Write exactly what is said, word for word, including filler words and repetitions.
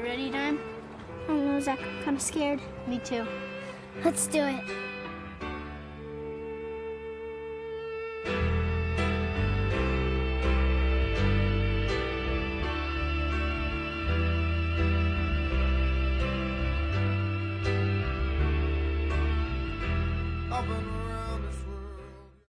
ready, Dime? I don't know, Zach. I'm scared. Me too. Let's do it.